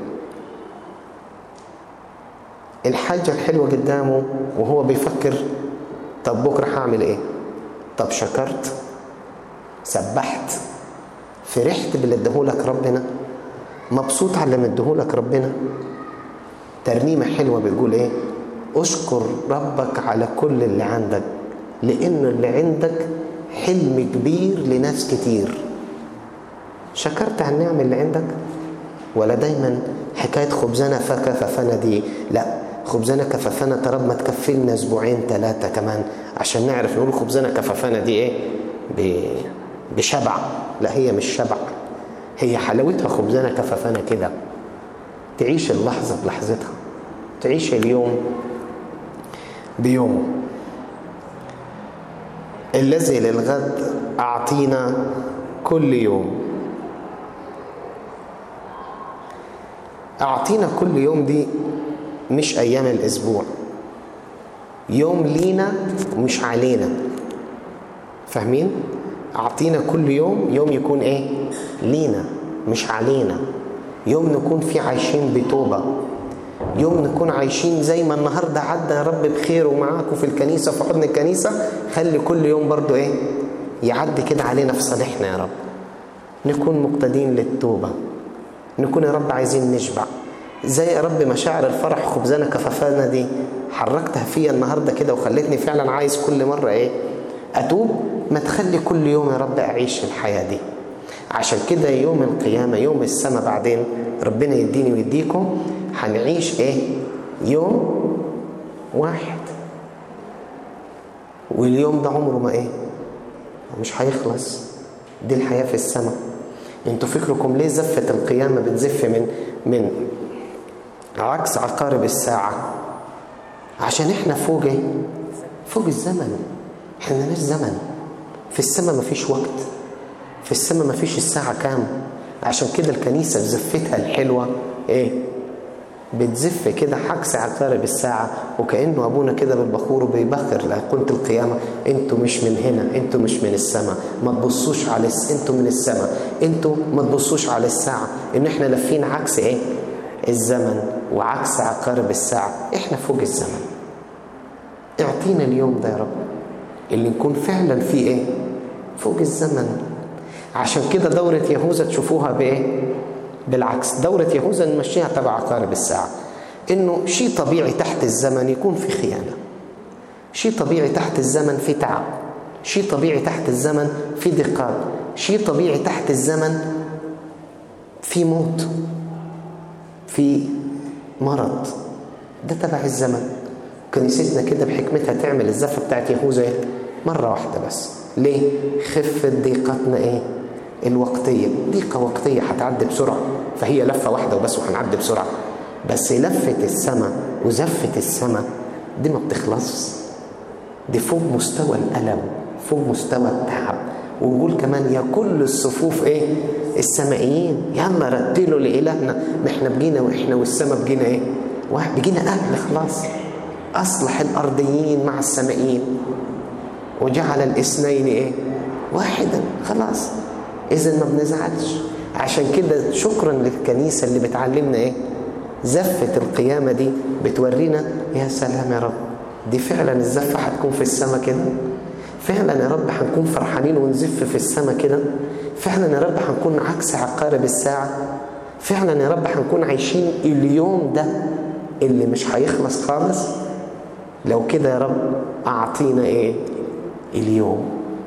الحاجة الحلوة قدامه وهو بيفكر طب بكرة هعمل ايه؟ طب شكرت، سبحت، فرحت باللي اداهولك ربنا، مبسوط على اللي مديهولك ربنا. ترنيمة حلوة بيقول ايه؟ اشكر ربك على كل اللي عندك، لانه اللي عندك حلم كبير لناس كتير. شكرت على النعم اللي عندك؟ ولا دايما حكاية خبزنا كفافنا دي؟ لا، خبزنا كفافنا ترى ما تكفلنا اسبوعين 3 كمان عشان نعرف نقول خبزنا كفافنا دي ايه؟ بشبع. لا، هي مش شبع، هي حلاوتها خبزنا كفافنا كده. تعيش اللحظة بلحظتها، تعيش اليوم بيومه. الذي للغد أعطينا كل يوم. أعطينا كل يوم دي مش أيام الأسبوع، يوم لينا مش علينا. فاهمين؟ أعطينا كل يوم، يوم يكون إيه؟ لينا مش علينا. يوم نكون فيه عايشين بتوبة، يوم نكون عايشين زي ما النهاردة عدى يا رب بخير ومعاكم في الكنيسة في حضن الكنيسة. خلي كل يوم برضو إيه؟ يعدي كده علينا في صالحنا يا رب. نكون مقتدين للتوبة، نكون يا رب عايزين نشبع زي يا رب مشاعر الفرح خبزنا كفافنا دي حركتها فيا النهاردة كده وخلتني فعلا عايز كل مرة إيه؟ أتوب. ما تخلي كل يوم يا رب أعيش الحياة دي. عشان كده يوم القيامة، يوم السماء بعدين ربنا يديني ويديكم، هنعيش ايه؟ يوم واحد. واليوم ده عمره ما ايه؟ مش هيخلص. دي الحياة في السماء. انتوا فكركم ليه زفة القيامة بتزف من عكس عقارب الساعة؟ عشان احنا فوق ايه؟ فوق الزمن. احنا مش زمن. في السماء مفيش وقت، في السماء مفيش الساعة كام. عشان كده الكنيسة بزفتها الحلوة ايه؟ بتزف كده عكس عقارب الساعة، وكأنه أبونا كده بالبخور وبيبخر لأيقونة القيامة. انتوا مش من هنا، انتوا مش من السماء، ما تبصوش على انتوا من السماء، انتوا ما تبصوش على الساعة. ان احنا لافين عكس ايه؟ الزمن وعكس عقارب الساعة. احنا فوق الزمن. اعطينا اليوم ده يا رب اللي نكون فعلا فيه ايه؟ فوق الزمن. عشان كده دورة يهوذا تشوفوها بايه؟ بالعكس. دورة يهوذا نمشيها تبع عقارب الساعة. انه شيء طبيعي تحت الزمن يكون في خيانة، شيء طبيعي تحت الزمن في تعب، شيء طبيعي تحت الزمن في ضيقات، شيء طبيعي تحت الزمن في موت، في مرض. ده تبع الزمن. كنيستنا كده بحكمتها تعمل الزفة بتاعت يهوذا مرة واحدة بس. ليه؟ خفت ضيقتنا ايه؟ الوقتية. ضيقة وقتية هتعدي بسرعة، فهي لفة واحدة وبس وهنعدي بسرعة. بس لفة السماء وزفة السماء دي ما بتخلص، دي فوق مستوى الألم، فوق مستوى التعب. ويقول كمان يا كل الصفوف ايه؟ السمائيين يلا رتلوا لإلهنا. ما احنا بقينا واحنا والسماء بقينا ايه؟ واحد، بقينا أهل خلاص. أصلح الأرضيين مع السمائيين وجعل الاثنين ايه؟ واحدا. خلاص، إذن ما بنزعلش. عشان كده شكرا للكنيسة اللي بتعلمنا ايه؟ زفة القيامة دي بتورينا يا سلام يا رب، دي فعلا الزفة هتكون في السماء كده، فعلا يا رب هنكون فرحانين ونزف في السماء كده، فعلا يا رب هنكون عكس عقارب الساعة، فعلا يا رب هنكون عايشين اليوم ده اللي مش هيخلص خالص. لو كده يا رب أعطينا ايه؟ اليوم.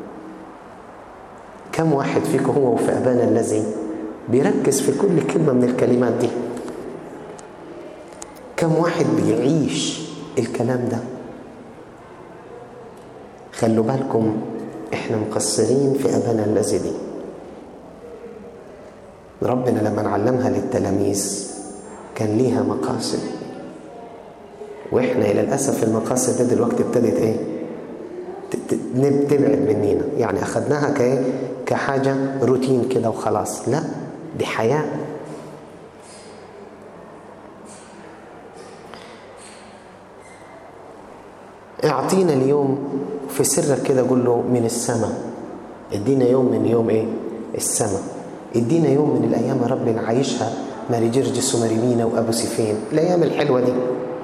كم واحد فيكم هو وفي أبانا الذي بيركز في كل كلمة من الكلمات دي؟ كم واحد بيعيش الكلام ده؟ خلوا بالكم احنا مقصرين في أبانا الذي دي. ربنا لما نعلمها للتلاميذ كان ليها مقاصد، واحنا للأسف المقاصد دي دلوقتي ابتدت ايه؟ تبعد مننا. يعني أخذناها كحاجة روتين كده وخلاص. لا، دي حياة. اعطينا اليوم في سرك كده، قول له من السماء، ادينا يوم من يوم ايه؟ السماء. ادينا يوم من الايام يا رب نعيشها ماري جرجس وماري مينا وابو سيفين، الايام الحلوه دي.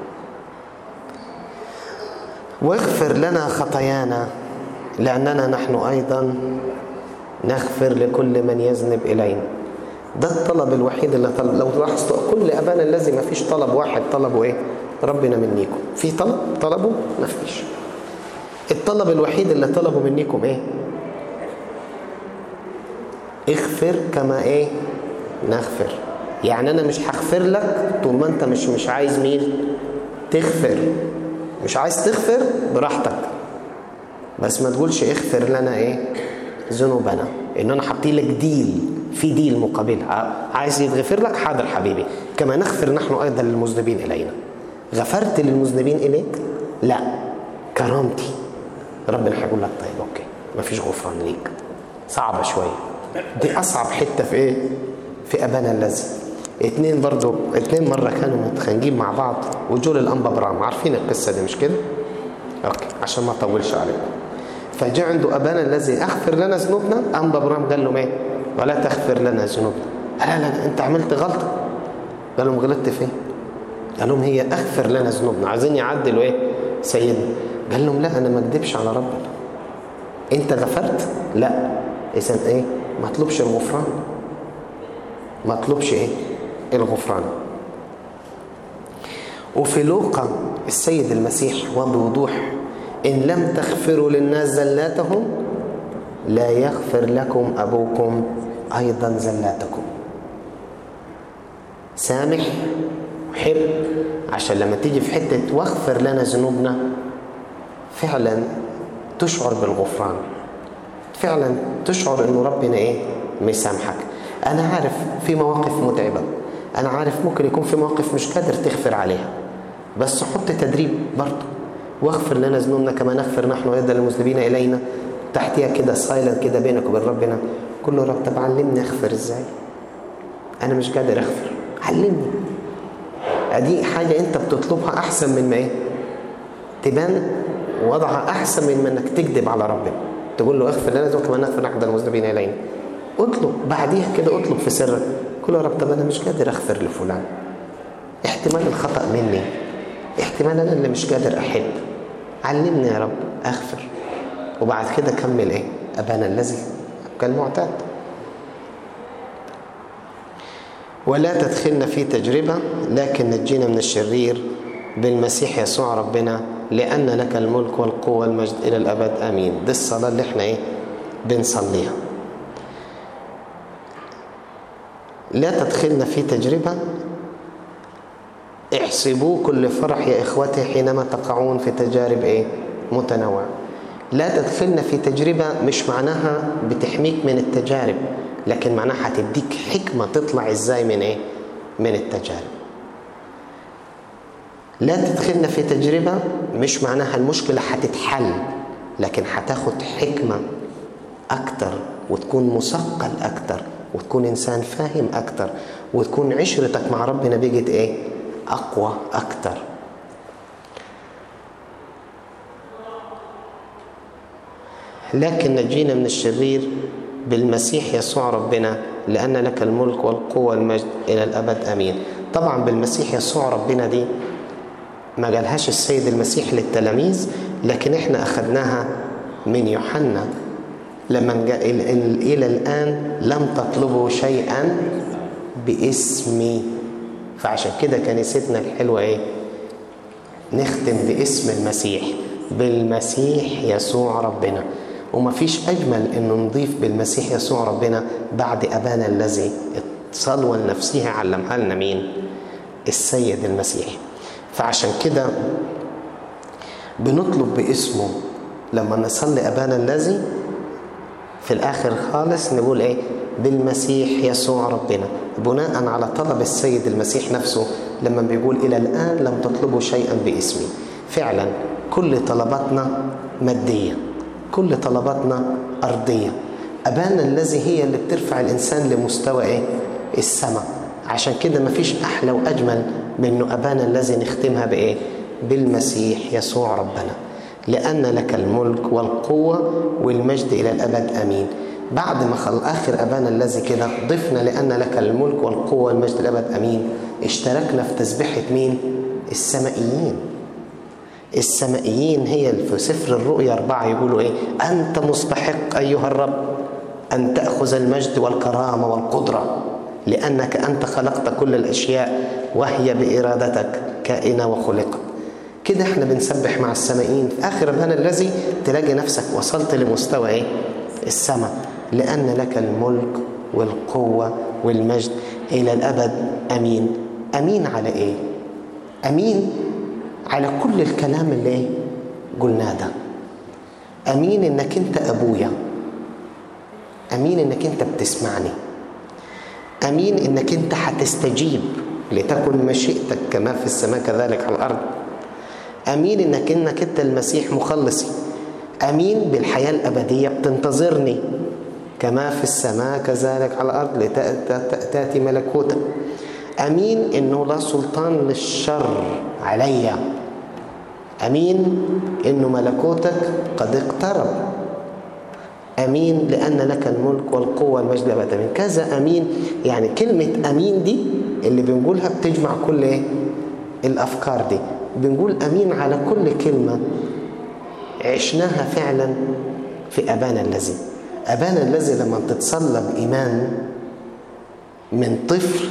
واغفر لنا خطايانا لاننا نحن ايضا نغفر لكل من يذنب الينا. ده الطلب الوحيد اللي طلب. لو لاحظتوا كل ابانا الذي ما فيش طلب واحد طلبه ايه؟ ربنا منيكم. في طلبه؟ ما فيش. الطلب الوحيد اللي طلبه منيكم ايه؟ اغفر كما ايه؟ نغفر. يعني انا مش هغفر لك طول ما انت مش عايز مين؟ تغفر. مش عايز تغفر براحتك، بس ما تقولش اغفر لنا ايه؟ ذنوبنا. ان انا حاطين لك ديل، في ديل مقابلها. عايز يتغفر لك؟ حاضر حبيبي، كما نغفر نحن ايضا للمذنبين الينا. غفرت للمذنبين اليك؟ لا، كرامتي. ربنا هيقول لك طيب اوكي، مفيش غفران ليك. صعبه شويه دي، اصعب حته في ايه؟ في ابانا الذي. اتنين مره كانوا متخانقين مع بعض وجول الانبا برام. عارفين القصه دي مش كده؟ اوكي عشان ما اطولش عليكم. فجاء عنده ابانا الذي اغفر لنا ذنوبنا. انبا برام قال لهم ايه؟ ولا تغفر لنا ذنوبنا. لا انت عملت غلطه. قال لهم غلطت فين؟ قال لهم هي اغفر لنا ذنوبنا. عايزين يعدلوا ايه؟ سيدنا. قال لهم لا، انا ما اكذبش على ربنا. انت غفرت؟ لا. اذا ايه؟ ما اطلبش الغفران، ما اطلبش ايه؟ الغفران. وفي لوقا السيد المسيح وبوضوح: ان لم تغفروا للناس زلاتهم لا يغفر لكم ابوكم ايضا زلاتكم. سامح وحب، عشان لما تيجي في حته واغفر لنا ذنوبنا فعلا تشعر بالغفران، فعلا تشعر انه ربنا ايه؟ مسامحك. انا عارف في مواقف متعبه، انا عارف ممكن يكون في مواقف مش قادر تغفر عليها، بس حط تدريب برضه. واغفر لنا ذنوبنا كما نغفر نحن ايضا للمذنبين الينا. تحتيها كده سايلنت كده بينك وبين ربنا، قول له رب طب علمني اغفر ازاي، انا مش قادر اغفر، علمني. ادي حاجه انت بتطلبها احسن من ما ايه؟ تبان وضعها احسن من انك تكذب على ربنا. تقول له اغفر لنا ذنوبنا كما نغفر نحن المذنبين الينا. اطلب بعديها كده، اطلب في سرك، قول له يا رب طب انا مش قادر اغفر لفلان، احتمال الخطأ مني، احتمال انا اللي مش قادر احب، علمني يا رب اغفر. وبعد كده كمل ايه؟ ابانا الذي كالمعتاد. ولا تدخلنا في تجربة لكن نجينا من الشرير بالمسيح يسوع ربنا، لأن لك الملك والقوة والمجد إلى الأبد آمين. دي الصلاة اللي احنا ايه؟ بنصليها. لا تدخلنا في تجربة. احسبوا كل فرح يا إخوتي حينما تقعون في تجارب ايه؟ متنوعة. لا تدخلنا في تجربة مش معناها بتحميك من التجارب، لكن معناها هتديك حكمة تطلع ازاي من ايه؟ من التجارب. لا تدخلنا في تجربة مش معناها المشكلة هتتحل، لكن هتاخد حكمة أكتر، وتكون مثقل أكتر، وتكون إنسان فاهم أكتر، وتكون عشرتك مع ربنا بقت إيه؟ أقوى أكتر. لكن نجينا من الشرير بالمسيح يسوع ربنا، لأن لك الملك والقوة والمجد إلى الأبد آمين. طبعا بالمسيح يسوع ربنا دي ما قالهاش السيد المسيح للتلاميذ، لكن احنا أخذناها من يوحنا لما جاء إلى الآن لم تطلبوا شيئا باسمي. فعشان كده كنيستنا الحلوة ايه؟ نختم باسم المسيح، بالمسيح يسوع ربنا. وما فيش أجمل إنه نضيف بالمسيح يسوع ربنا بعد أبانا الذي الصلوة النفسية علمها لنا مين؟ السيد المسيح. فعشان كده بنطلب باسمه لما نصلي أبانا الذي، في الآخر خالص نقول إيه؟ بالمسيح يسوع ربنا، بناء على طلب السيد المسيح نفسه لما بيقول إلى الآن لم تطلبوا شيئا باسمي. فعلا كل طلباتنا مادية، كل طلباتنا أرضية. أبانا الذي هي اللي بترفع الإنسان لمستوى إيه؟ السماء. عشان كده مفيش أحلى وأجمل من إنه أبانا الذي نختمها بإيه؟ بالمسيح يسوع ربنا، لأن لك الملك والقوة والمجد إلى الأبد آمين. بعد ما آخر أبانا الذي كده ضفنا لأن لك الملك والقوة والمجد إلى الأبد آمين، اشتركنا في تسبيحة مين؟ السمائيين. السمائيين هي في سفر الرؤيا 4 يقولوا إيه؟ أنت مستحق أيها الرب أن تأخذ المجد والكرامة والقدرة، لأنك أنت خلقت كل الأشياء وهي بإرادتك كائنة وخلقت. كده احنا بنسبح مع السمائيين في آخر أبانا الذي، تلاقي نفسك وصلت لمستوى إيه؟ السماء. لأن لك الملك والقوة والمجد إلى الأبد آمين. أمين على إيه؟ أمين على كل الكلام اللي قلناه ده. أمين إنك أنت أبويا، أمين إنك أنت بتسمعني، أمين إنك أنت هتستجيب لتكن مشيئتك كما في السماء كذلك على الأرض. أمين إنك أنت المسيح مخلصي. أمين بالحياة الأبدية بتنتظرني كما في السماء كذلك على الأرض لتأتي ملكوتك. أمين إنه لا سلطان للشر علي. أمين إنه ملكوتك قد اقترب. أمين لأن لك الملك والقوة والمجد أبدا آمين. كذا أمين. يعني كلمة أمين دي اللي بنقولها بتجمع كل إيه؟ الأفكار دي. بنقول أمين على كل كلمة عشناها فعلا في أبانا الذي. أبانا الذي لما تتصلى بإيمان من طفل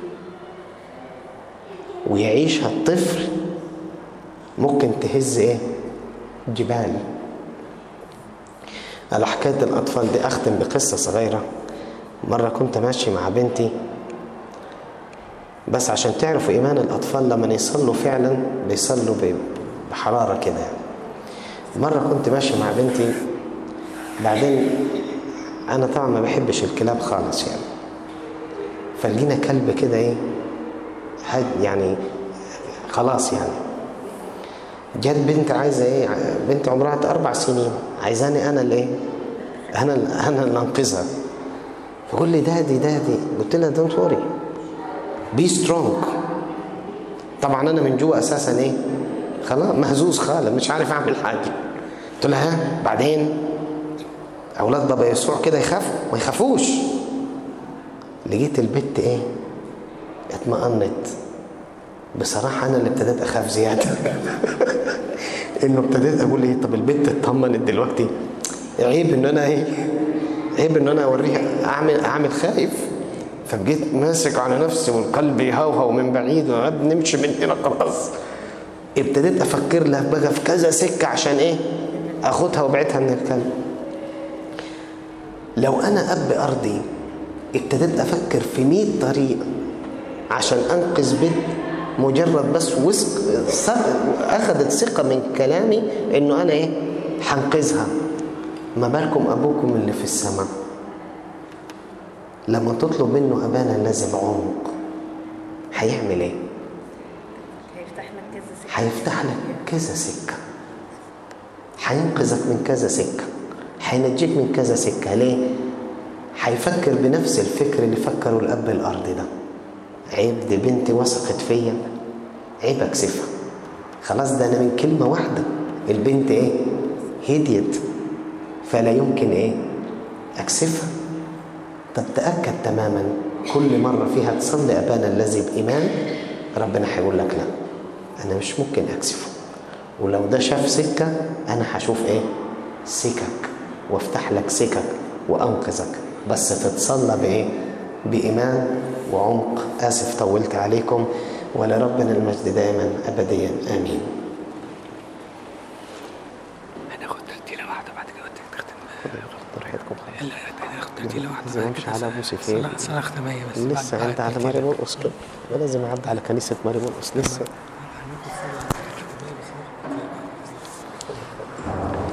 ويعيشها الطفل ممكن تهز إيه؟ جبال. على حكاية الأطفال دي أختم بقصة صغيرة. مرة كنت ماشي مع بنتي، بس عشان تعرفوا إيمان الأطفال لما يصلوا فعلا بيصلوا بحرارة كده يعني. مرة كنت ماشي مع بنتي، بعدين أنا طبعا ما بحبش الكلاب خالص يعني، فلقينا كلب كده إيه يعني خلاص يعني. جت بنت عايزة إيه؟ بنت عمرها 4 سنين عايزاني أنا اللي إيه؟ أنا اللي أنقذها. فقول لي دادي. قلت لها دونت وري، بي سترونج. طبعا أنا من جوا أساسا إيه؟ خلاص مهزوز خالص، مش عارف أعمل حاجة. قلت لها بعدين أولاد بابا يسوع كده يخافوا؟ ما يخافوش. لقيت البت إيه؟ اطمأنت. بصراحة أنا اللي ابتديت أخاف زيادة. إنه ابتديت أقول إيه؟ طب البت اطمنت دلوقتي، عيب إن أنا إيه؟ عيب إن أنا أوريها أعمل خايف. فبقيت ماسك على نفسي والقلب يهوهو من بعيد نمشي من هنا خلاص. ابتديت أفكر لها بقى في كذا سكة عشان إيه؟ أخدها وبعتها من الكلب. لو أنا أب أرضي ابتديت أفكر في 100 طريقة عشان أنقذ بنت، مجرد بس أخذت ثقة من كلامي إنه أنا إيه؟ هنقذها. ما بالكم أبوكم اللي في السماء لما تطلب منه أبانا الذي بعمق هيعمل إيه؟ هيفتح لك كذا سكة، هينقذك من كذا سكة، هينجيك من كذا سكة. ليه؟ هيفكر بنفس الفكر اللي فكره الأب الأرضي ده. عيب دي بنتي وثقت فيا، عيب أكسفها. خلاص ده أنا من كلمة واحدة البنت إيه؟ هديت، فلا يمكن إيه؟ أكسفها. طب تأكد تماما كل مرة فيها تصلي أبانا الذي بإيمان، ربنا هيقول لك لا أنا مش ممكن أكسفه، ولو ده شاف سكة أنا هشوف إيه؟ سكك، وافتح لك سكك وأنقذك، بس تتصلى بإيه؟ بإيمان وعمق. آسف طولت عليكم، ولربنا المجد دائما أبديا آمين. هناخد ترتيلة واحدة بعد كده تختم. براحتكم. لا هناخد ترتيلة واحدة. لازم امشي على ابو سفيان. صلاة ختامية بس. لسه عند على ماري مرقص كده، ولازم اعدي على كنيسة ماري مرقص لسه.